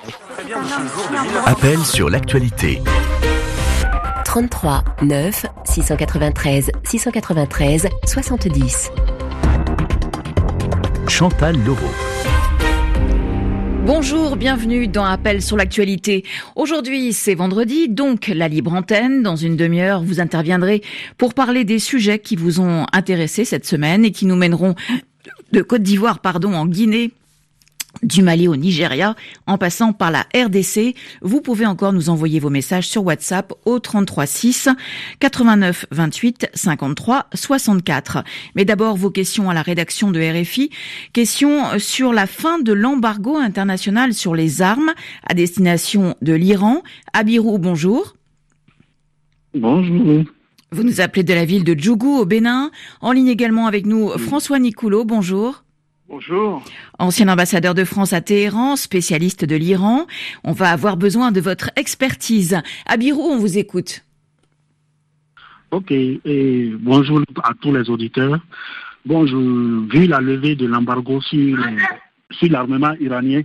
Appel sur l'actualité. 33 9 693 693 70. Chantal Laureau. Bonjour, bienvenue dans Appel sur l'actualité. Aujourd'hui, c'est vendredi, donc la libre antenne. Dans une demi-heure, vous interviendrez pour parler des sujets qui vous ont intéressé cette semaine et qui nous mèneront de Côte d'Ivoire, en Guinée, du Mali au Nigeria, en passant par la RDC. Vous pouvez encore nous envoyer vos messages sur WhatsApp au 33 6 89 28 53 64. Mais d'abord, vos questions à la rédaction de RFI. Questions sur la fin de l'embargo international sur les armes à destination de l'Iran. Abirou, bonjour. Bonjour. Vous nous appelez de la ville de Djougou au Bénin. En ligne également avec nous, François Nicoulot, bonjour. Bonjour. Ancien ambassadeur de France à Téhéran, spécialiste de l'Iran. On va avoir besoin de votre expertise. Abirou, on vous écoute. Ok, et bonjour à tous les auditeurs. Vu la levée de l'embargo sur l'armement iranien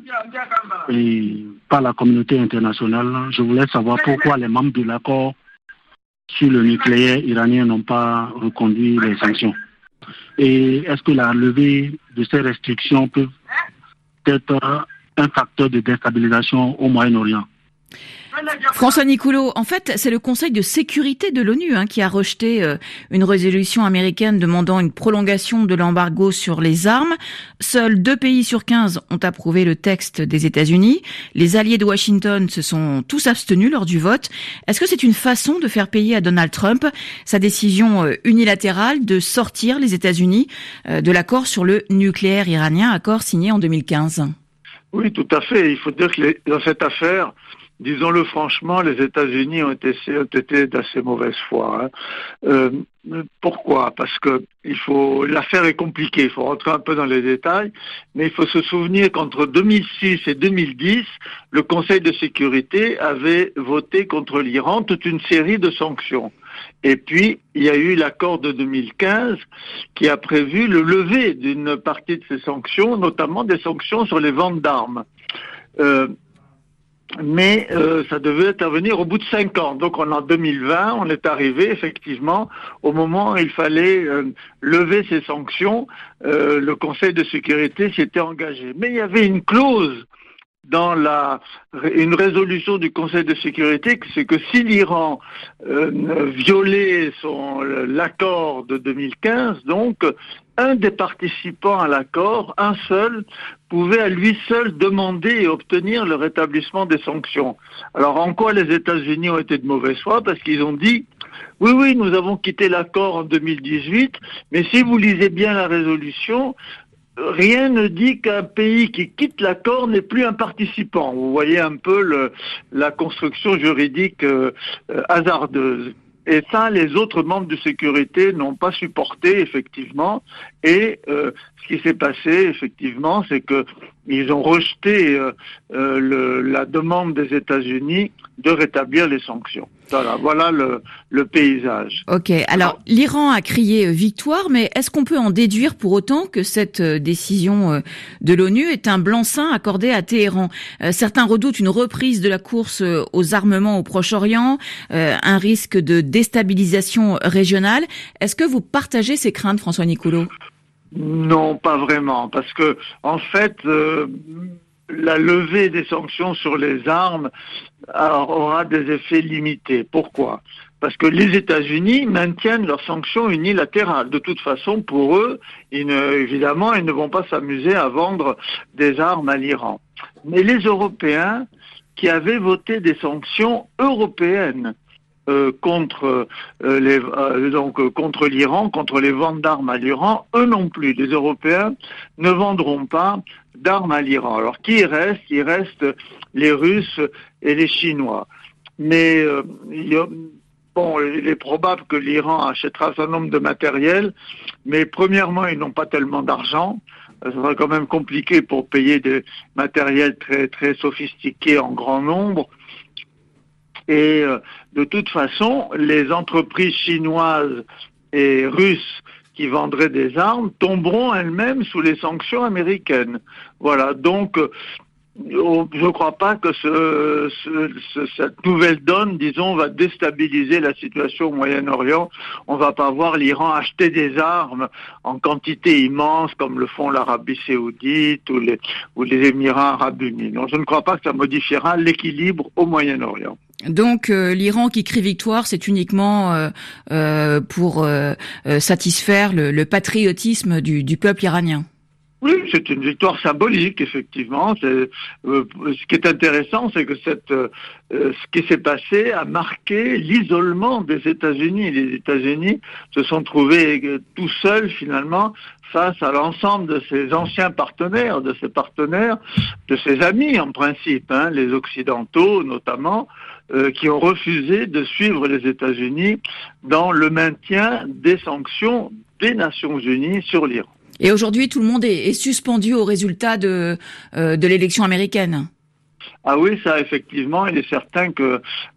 et par la communauté internationale, je voulais savoir pourquoi les membres de l'accord sur le nucléaire iranien n'ont pas reconduit les sanctions. Et est-ce que la levée de ces restrictions peut être un facteur de déstabilisation au Moyen-Orient? François Nicoulot, en fait, c'est le Conseil de sécurité de l'ONU qui a rejeté une résolution américaine demandant une prolongation de l'embargo sur les armes. Seuls 2 pays sur 15 ont approuvé le texte des États-Unis. Les alliés de Washington se sont tous abstenus lors du vote. Est-ce que c'est une façon de faire payer à Donald Trump sa décision unilatérale de sortir les États-Unis de l'accord sur le nucléaire iranien, accord signé en 2015? Oui, tout à fait. Il faut dire que dans cette affaire, disons-le franchement, les États-Unis ont été d'assez mauvaise foi. Pourquoi? Parce que l'affaire est compliquée, il faut rentrer un peu dans les détails, mais il faut se souvenir qu'entre 2006 et 2010, le Conseil de sécurité avait voté contre l'Iran toute une série de sanctions. Et puis, il y a eu l'accord de 2015 qui a prévu le lever d'une partie de ces sanctions, notamment des sanctions sur les ventes d'armes. Mais ça devait intervenir au bout de 5 ans. Donc en 2020, on est arrivé effectivement au moment où il fallait lever ces sanctions. Le Conseil de sécurité s'était engagé. Mais il y avait une clause dans une résolution du Conseil de sécurité, c'est que si l'Iran violait l'accord de 2015, donc un des participants à l'accord, un seul, pouvait à lui seul demander et obtenir le rétablissement des sanctions. Alors en quoi les États-Unis ont été de mauvaise foi? Parce qu'ils ont dit oui, nous avons quitté l'accord en 2018, mais si vous lisez bien la résolution, rien ne dit qu'un pays qui quitte l'accord n'est plus un participant. Vous voyez un peu la construction juridique hasardeuse. Et ça, les autres membres de sécurité n'ont pas supporté, effectivement. Et ce qui s'est passé, effectivement, c'est que ils ont rejeté la demande des États-Unis de rétablir les sanctions. Voilà le paysage. Ok, alors l'Iran a crié victoire, mais est-ce qu'on peut en déduire pour autant que cette décision de l'ONU est un blanc-seing accordé à Téhéran? Certains redoutent une reprise de la course aux armements au Proche-Orient, un risque de déstabilisation régionale. Est-ce que vous partagez ces craintes, François Nicoulot? Non, pas vraiment, parce que en fait, la levée des sanctions sur les armes aura des effets limités. Pourquoi? Parce que les États-Unis maintiennent leurs sanctions unilatérales. De toute façon, pour eux, évidemment, ils ne vont pas s'amuser à vendre des armes à l'Iran. Mais les Européens qui avaient voté des sanctions européennes contre l'Iran, contre les ventes d'armes à l'Iran, eux non plus. Les Européens ne vendront pas d'armes à l'Iran. Alors qui il reste? Il reste les Russes et les Chinois. Mais il est probable que l'Iran achètera un certain nombre de matériel, mais premièrement, ils n'ont pas tellement d'argent. Ça sera quand même compliqué pour payer des matériels très, très sophistiqués en grand nombre. Et de toute façon, les entreprises chinoises et russes qui vendraient des armes tomberont elles-mêmes sous les sanctions américaines. Voilà, donc Je ne crois pas que cette nouvelle donne, disons, va déstabiliser la situation au Moyen-Orient. On ne va pas voir l'Iran acheter des armes en quantité immense comme le font l'Arabie Saoudite ou les Émirats Arabes Unis. Donc je ne crois pas que ça modifiera l'équilibre au Moyen-Orient. Donc l'Iran qui crie victoire, c'est uniquement pour satisfaire le patriotisme du peuple iranien. Oui, c'est une victoire symbolique, effectivement. Ce qui est intéressant, c'est que ce qui s'est passé a marqué l'isolement des États-Unis. Les États-Unis se sont trouvés tout seuls, finalement, face à l'ensemble de ses anciens partenaires, de ses amis, en principe, les Occidentaux, notamment, qui ont refusé de suivre les États-Unis dans le maintien des sanctions des Nations Unies sur l'Iran. Et aujourd'hui, tout le monde est suspendu au résultat de l'élection américaine. Ah oui, ça effectivement, il est certain que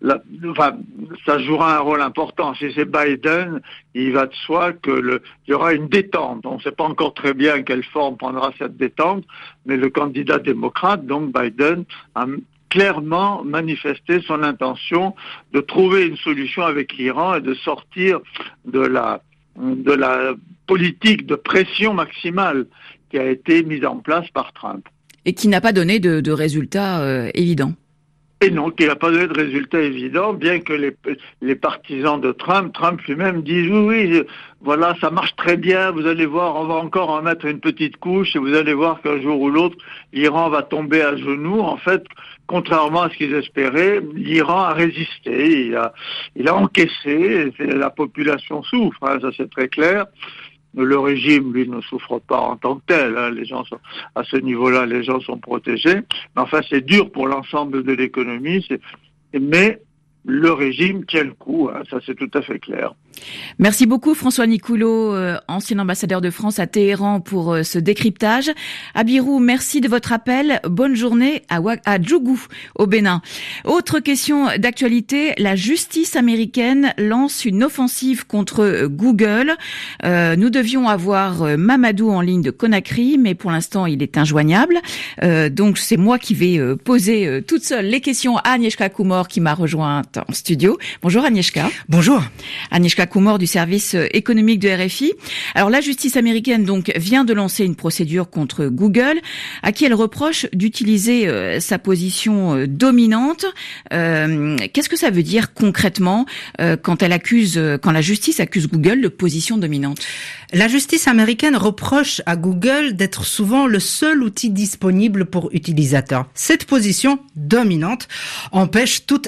ça jouera un rôle important. Si c'est Biden, il va de soi qu'il y aura une détente. On ne sait pas encore très bien quelle forme prendra cette détente, mais le candidat démocrate, donc Biden, a clairement manifesté son intention de trouver une solution avec l'Iran et de sortir de la politique de pression maximale qui a été mise en place par Trump. Et qui n'a pas donné de résultats évidents. Et non, qui n'a pas donné de résultats évidents, bien que les partisans de Trump lui-même disent oui, voilà, ça marche très bien, vous allez voir, on va encore en mettre une petite couche et vous allez voir qu'un jour ou l'autre, l'Iran va tomber à genoux. En fait, contrairement à ce qu'ils espéraient, l'Iran a résisté, il a encaissé, et la population souffre, ça c'est très clair. Le régime, lui, ne souffre pas en tant que tel. Les gens sont, à ce niveau-là, les gens sont protégés. Mais enfin, c'est dur pour l'ensemble de l'économie. Mais le régime tient le coup. Ça, c'est tout à fait clair. Merci beaucoup François Nicoulot, ancien ambassadeur de France à Téhéran, pour ce décryptage. Abirou, merci de votre appel. Bonne journée à Djougou, au Bénin. Autre question d'actualité, la justice américaine lance une offensive contre Google. Nous devions avoir Mamadou en ligne de Conakry, mais pour l'instant il est injoignable. Donc c'est moi qui vais poser toute seule les questions à Agnieszka Kumor qui m'a rejointe en studio. Bonjour Agnieszka. Bonjour. Agnieszka Kumor du service économique de RFI. Alors la justice américaine donc vient de lancer une procédure contre Google, à qui elle reproche d'utiliser sa position dominante. Qu'est-ce que ça veut dire concrètement quand la justice accuse Google de position dominante? La justice américaine reproche à Google d'être souvent le seul outil disponible pour utilisateurs. Cette position dominante empêche toute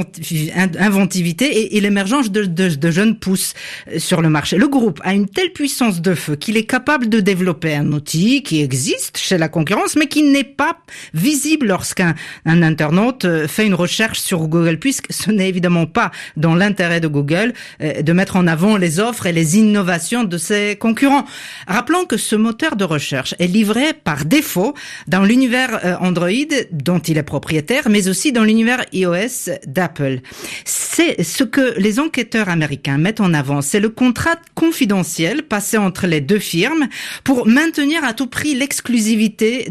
inventivité et l'émergence de jeunes pousses sur le marché. Le groupe a une telle puissance de feu qu'il est capable de développer un outil qui existe chez la concurrence, mais qui n'est pas visible lorsqu'un internaute fait une recherche sur Google, puisque ce n'est évidemment pas dans l'intérêt de Google de mettre en avant les offres et les innovations de ses concurrents. Rappelons que ce moteur de recherche est livré par défaut dans l'univers Android dont il est propriétaire, mais aussi dans l'univers iOS d'Apple. C'est ce que les enquêteurs américains mettent en avant, c'est le contrat confidentiel passé entre les deux firmes pour maintenir à tout prix l'exclusivité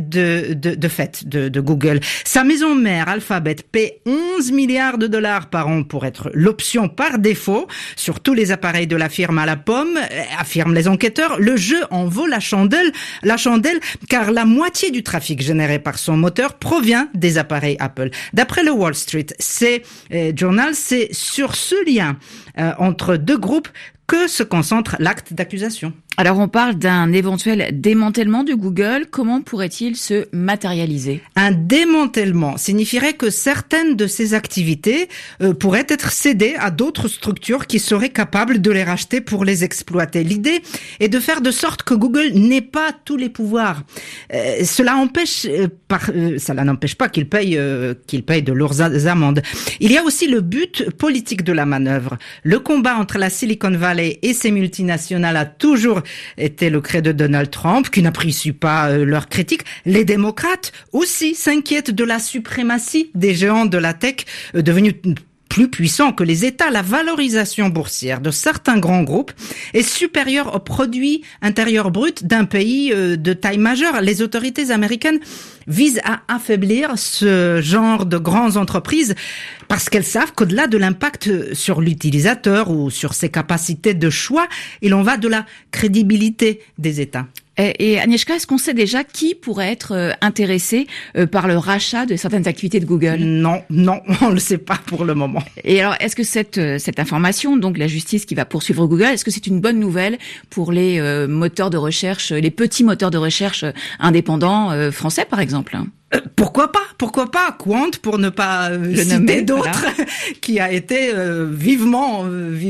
de Google. Sa maison mère, Alphabet, paie 11 milliards de dollars par an pour être l'option par défaut sur tous les appareils de la firme à la pomme, affirment les enquêteurs. Le jeu en vaut la chandelle, car la moitié du trafic généré par son moteur provient des appareils Apple. D'après le Wall Street Journal, c'est sur ce lien entre deux groupes que se concentre l'acte d'accusation. Alors on parle d'un éventuel démantèlement de Google. Comment pourrait-il se matérialiser? Un démantèlement signifierait que certaines de ces activités pourraient être cédées à d'autres structures qui seraient capables de les racheter pour les exploiter. L'idée est de faire de sorte que Google n'ait pas tous les pouvoirs. Cela n'empêche pas qu'il paye de lourdes amendes. Il y a aussi le but politique de la manœuvre. Le combat entre la Silicon Valley et ses multinationales a toujours était le credo de Donald Trump, qui n'apprécie pas leurs critiques. Les démocrates aussi s'inquiètent de la suprématie des géants de la tech, devenus plus puissant que les États. La valorisation boursière de certains grands groupes est supérieure au produit intérieur brut d'un pays de taille majeure. Les autorités américaines visent à affaiblir ce genre de grandes entreprises parce qu'elles savent qu'au-delà de l'impact sur l'utilisateur ou sur ses capacités de choix, il en va de la crédibilité des États. Et Agnieszka, est-ce qu'on sait déjà qui pourrait être intéressé par le rachat de certaines activités de Google ? Non, on le sait pas pour le moment. Et alors, est-ce que cette information, donc la justice qui va poursuivre Google, est-ce que c'est une bonne nouvelle pour les moteurs de recherche, les petits moteurs de recherche indépendants français, par exemple ? Pourquoi pas Quant, pour ne pas citer d'autres, voilà. Qui a été vivement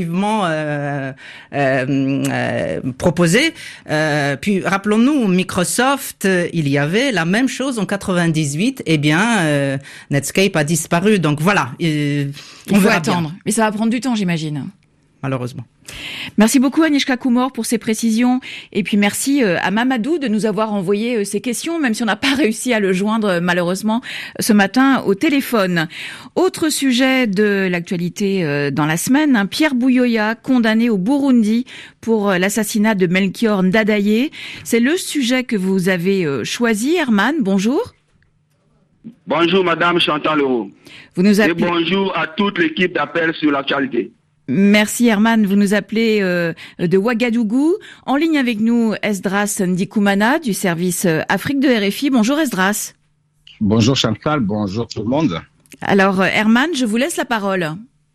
proposé. Puis rappelons-nous, Microsoft, il y avait la même chose en 98. Eh bien, Netscape a disparu. Donc voilà, il faut attendre. Mais ça va prendre du temps, j'imagine. Malheureusement. Merci beaucoup Agnieszka Kumor pour ces précisions et puis merci à Mamadou de nous avoir envoyé ces questions, même si on n'a pas réussi à le joindre malheureusement ce matin au téléphone. Autre sujet de l'actualité dans la semaine, Pierre Buyoya condamné au Burundi pour l'assassinat de Melchior Ndadaye. C'est le sujet que vous avez choisi. Herman, bonjour. Bonjour Madame Chantal Leroux. Vous nous appelez... Et bonjour à toute l'équipe d'Appel sur l'actualité. Merci Herman, vous nous appelez de Ouagadougou. En ligne avec nous, Esdras Ndikumana du service Afrique de RFI. Bonjour Esdras. Bonjour Chantal, bonjour tout le monde. Alors Herman, je vous laisse la parole.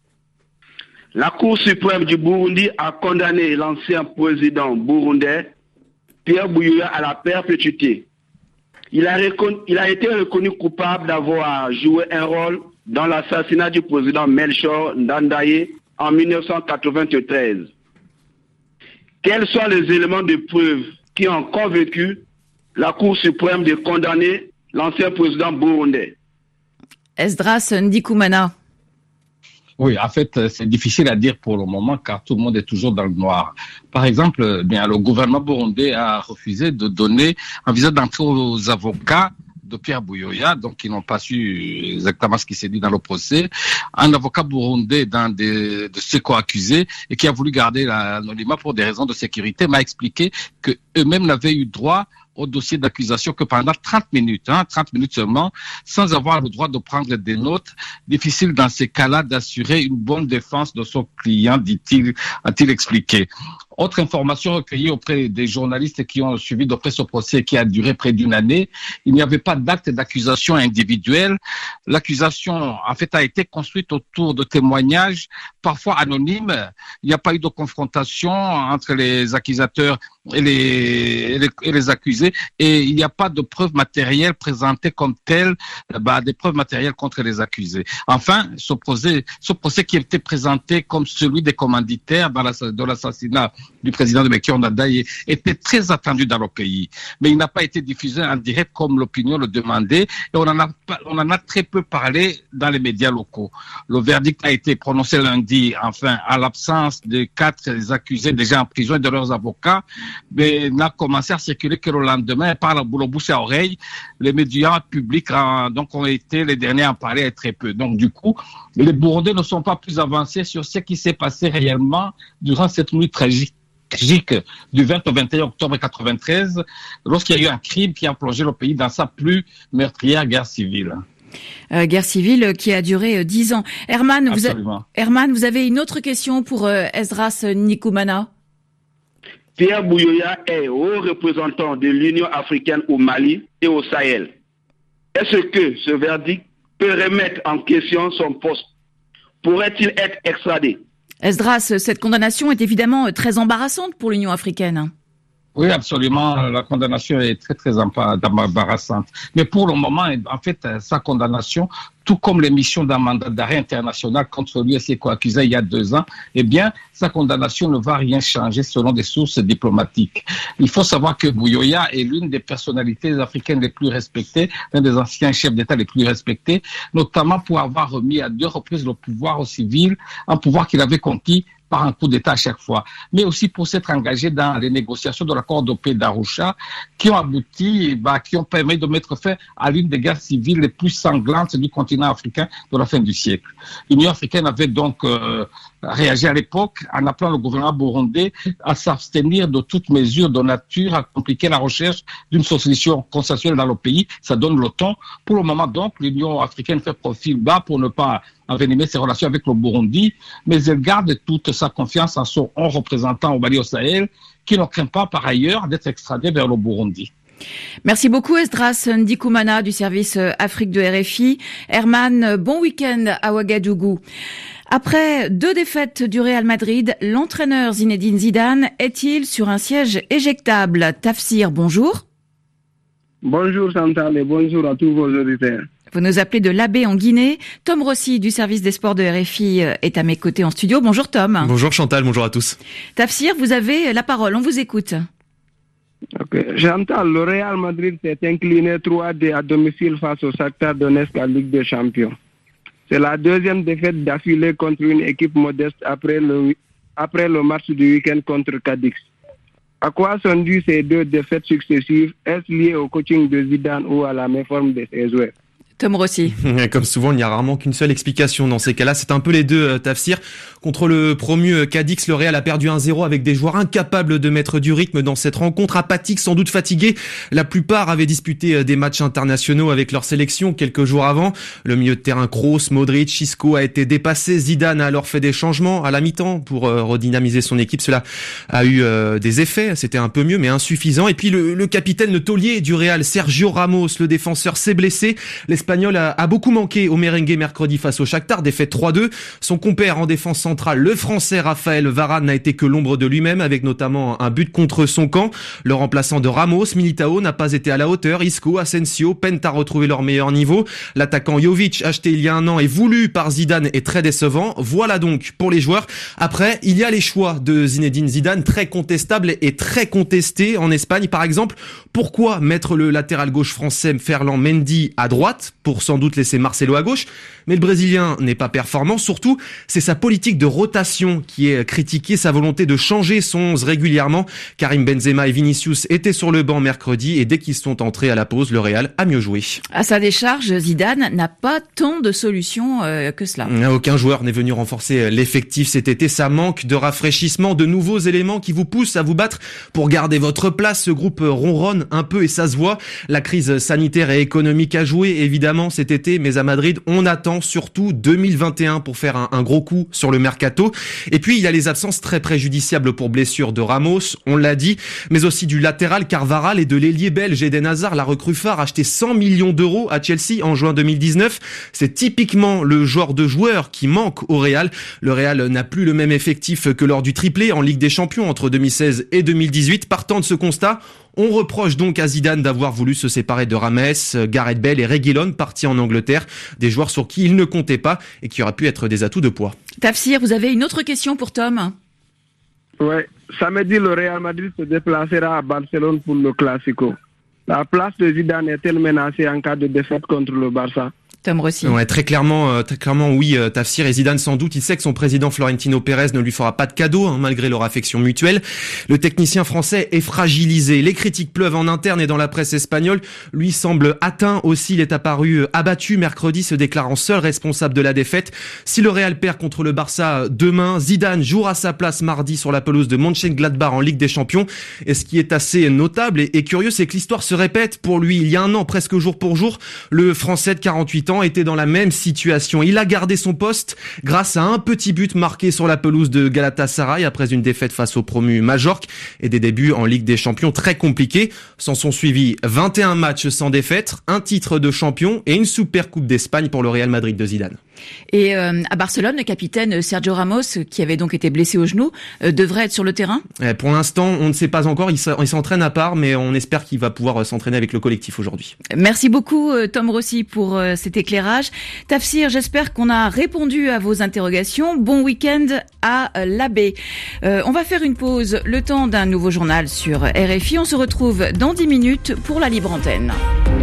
La Cour suprême du Burundi a condamné l'ancien président burundais Pierre Buyoya à la perpétuité. Il a été reconnu coupable d'avoir joué un rôle dans l'assassinat du président Melchior Ndadaye en 1993. Quels sont les éléments de preuve qui ont convaincu la Cour suprême de condamner l'ancien président burundais? Esdras Ndikumana. Oui, en fait, c'est difficile à dire pour le moment car tout le monde est toujours dans le noir. Par exemple, bien, le gouvernement burundais a refusé de donner un visa d'entrée aux avocats de Pierre Buyoya, donc ils n'ont pas su exactement ce qui s'est dit dans le procès. Un avocat burundais d'un de ses co-accusés et qui a voulu garder l'anonymat pour des raisons de sécurité m'a expliqué que eux-mêmes n'avaient eu droit au dossier d'accusation que pendant 30 minutes seulement, sans avoir le droit de prendre des notes. Difficile dans ces cas-là d'assurer une bonne défense de son client, a-t-il expliqué. Autre information recueillie auprès des journalistes qui ont suivi de près ce procès qui a duré près d'une année, il n'y avait pas d'acte d'accusation individuel. L'accusation, en fait, a été construite autour de témoignages, parfois anonymes. Il n'y a pas eu de confrontation entre les accusateurs et les accusés, et il n'y a pas de preuves matérielles présentées comme telles, des preuves matérielles contre les accusés. Enfin, ce procès qui était présenté comme celui des commanditaires de l'assassinat du président de Melchior Ndadaye était très attendu dans le pays, mais il n'a pas été diffusé en direct comme l'opinion le demandait, et on en a très peu parlé dans les médias locaux. Le verdict a été prononcé lundi, enfin, à l'absence de 4 accusés déjà en prison et de leurs avocats, mais n'a commencé à circuler que le lendemain par le bouche à oreille. Les médias publics ont été les derniers à en parler très peu. Donc du coup, les Burundais ne sont pas plus avancés sur ce qui s'est passé réellement durant cette nuit tragique du 20 au 21 octobre 1993, lorsqu'il y a eu un crime qui a plongé le pays dans sa plus meurtrière guerre civile. Guerre civile qui a duré 10 ans. Herman, vous avez une autre question pour Esdras Ndikumana? Pierre Buyoya est haut représentant de l'Union africaine au Mali et au Sahel. Est-ce que ce verdict peut remettre en question son poste? Pourrait-il être extradé? Esdras, cette condamnation est évidemment très embarrassante pour l'Union africaine. Oui, absolument. La condamnation est très, très embarrassante. Mais pour le moment, en fait, sa condamnation, tout comme l'émission d'un mandat d'arrêt international contre lui et ses co-accusés il y a 2 ans, eh bien, sa condamnation ne va rien changer selon des sources diplomatiques. Il faut savoir que Buyoya est l'une des personnalités africaines les plus respectées, l'un des anciens chefs d'État les plus respectés, notamment pour avoir remis à 2 reprises le pouvoir aux civils, un pouvoir qu'il avait conquis par un coup d'État à chaque fois, mais aussi pour s'être engagé dans les négociations de l'accord de paix d'Arusha qui ont abouti, qui ont permis de mettre fin à l'une des guerres civiles les plus sanglantes du continent africain de la fin du siècle. L'Union africaine avait donc réagi à l'époque en appelant le gouvernement burundais à s'abstenir de toute mesure de nature à compliquer la recherche d'une solution consensuelle dans le pays. Ça donne le ton. Pour le moment donc, l'Union africaine fait profil bas pour ne pas envenimer ses relations avec le Burundi, mais elle garde toute sa confiance en son haut représentant au Mali au Sahel, qui ne craint pas par ailleurs d'être extradé vers le Burundi. Merci beaucoup Esdras Ndikumana du service Afrique de RFI. Herman, bon week-end à Ouagadougou. Après 2 défaites du Real Madrid, l'entraîneur Zinedine Zidane est-il sur un siège éjectable? Tafsir, bonjour. Bonjour Chantal et bonjour à tous vos auditeurs. Vous nous appelez de l'Abbé en Guinée. Tom Rossi du service des sports de RFI est à mes côtés en studio. Bonjour Tom. Bonjour Chantal, bonjour à tous. Tafsir, vous avez la parole, on vous écoute. Okay. Chantal, le Real Madrid s'est incliné 3-2 à domicile face au Shakhtar Donetsk en Ligue des Champions. C'est la 2e défaite d'affilée contre une équipe modeste après le match du week-end contre Cadix. À quoi sont dues ces 2 défaites successives? Est-ce lié au coaching de Zidane ou à la méforme de ses joueurs? Tom Rossi. Comme souvent, il n'y a rarement qu'une seule explication dans ces cas-là. C'est un peu les deux, Tafsir. Contre le promu Cadix, le Real a perdu 1-0 avec des joueurs incapables de mettre du rythme dans cette rencontre, apathiques, sans doute fatigués. La plupart avaient disputé des matchs internationaux avec leur sélection quelques jours avant. Le milieu de terrain Kroos, Modric, Isco a été dépassé. Zidane a alors fait des changements à la mi-temps pour redynamiser son équipe. Cela a eu des effets. C'était un peu mieux, mais insuffisant. Et puis le capitaine, le taulier du Real, Sergio Ramos, le défenseur, s'est blessé. L'Espagnol a beaucoup manqué au merengue mercredi face au Shakhtar, défaite 3-2. Son compère en défense centrale, le français Raphaël Varane, n'a été que l'ombre de lui-même, avec notamment un but contre son camp. Le remplaçant de Ramos, Militao, n'a pas été à la hauteur. Isco, Asensio peinent à retrouver leur meilleur niveau. L'attaquant Jovic, acheté il y a un an et voulu par Zidane, est très décevant. Voilà donc pour les joueurs. Après, il y a les choix de Zinedine Zidane, très contestables et très contestés en Espagne. Par exemple, pourquoi mettre le latéral gauche français Ferland Mendy à droite pour sans doute laisser Marcelo à gauche? Mais le Brésilien n'est pas performant. Surtout, c'est sa politique de rotation qui est critiquée, sa volonté de changer son 11 régulièrement. Karim Benzema et Vinicius étaient sur le banc mercredi et dès qu'ils sont entrés à la pause, le Real a mieux joué. À sa décharge, Zidane n'a pas tant de solutions que cela. Aucun joueur n'est venu renforcer l'effectif cet été. Ça manque de rafraîchissement, de nouveaux éléments qui vous poussent à vous battre pour garder votre place. Ce groupe ronronne un peu et ça se voit. La crise sanitaire et économique a joué évidemment cet été, mais à Madrid, on attend surtout 2021 pour faire un gros coup sur le mercato. Et puis, il y a les absences très préjudiciables pour blessure de Ramos, on l'a dit, mais aussi du latéral Carvajal et de l'ailier belge Eden Hazard, la recrue phare, acheté 100 millions d'euros à Chelsea en juin 2019. C'est typiquement le genre de joueur qui manque au Real. Le Real n'a plus le même effectif que lors du triplé en Ligue des Champions entre 2016 et 2018. Partant de ce constat, on reproche donc à Zidane d'avoir voulu se séparer de Rames, Gareth Bale et Reguilón, partis en Angleterre, des joueurs sur qui il ne comptait pas et qui auraient pu être des atouts de poids. Tafsir, vous avez une autre question pour Tom? Oui, samedi, le Real Madrid se déplacera à Barcelone pour le Classico. La place de Zidane est-elle menacée en cas de défaite contre le Barça? Tom Rossi. Ouais, très clairement oui, Tafsir, et Zidane sans doute, il sait que son président Florentino Pérez ne lui fera pas de cadeau, malgré leur affection mutuelle. Le technicien français est fragilisé. Les critiques pleuvent en interne et dans la presse espagnole. Lui semble atteint aussi. Il est apparu abattu mercredi, se déclarant seul responsable de la défaite. Si le Real perd contre le Barça demain, Zidane jouera à sa place mardi sur la pelouse de Mönchengladbach en Ligue des Champions. Et ce qui est assez notable et curieux, c'est que l'histoire se répète pour lui. Il y a un an, presque jour pour jour, le Français de 48 ans était dans la même situation. Il a gardé son poste grâce à un petit but marqué sur la pelouse de Galatasaray après une défaite face au promu Majorque et des débuts en Ligue des Champions très compliqués. S'en sont suivis 21 matchs sans défaite, un titre de champion et une super coupe d'Espagne pour le Real Madrid de Zidane. Et à Barcelone, le capitaine Sergio Ramos, qui avait donc été blessé au genou, devrait être sur le terrain? Pour l'instant, on ne sait pas encore. Il s'entraîne à part, mais on espère qu'il va pouvoir s'entraîner avec le collectif aujourd'hui. Merci beaucoup, Tom Rossi, pour cet éclairage. Tafsir, j'espère qu'on a répondu à vos interrogations. Bon week-end à l'Abbé. On va faire une pause, le temps d'un nouveau journal sur RFI. On se retrouve dans 10 minutes pour la libre antenne.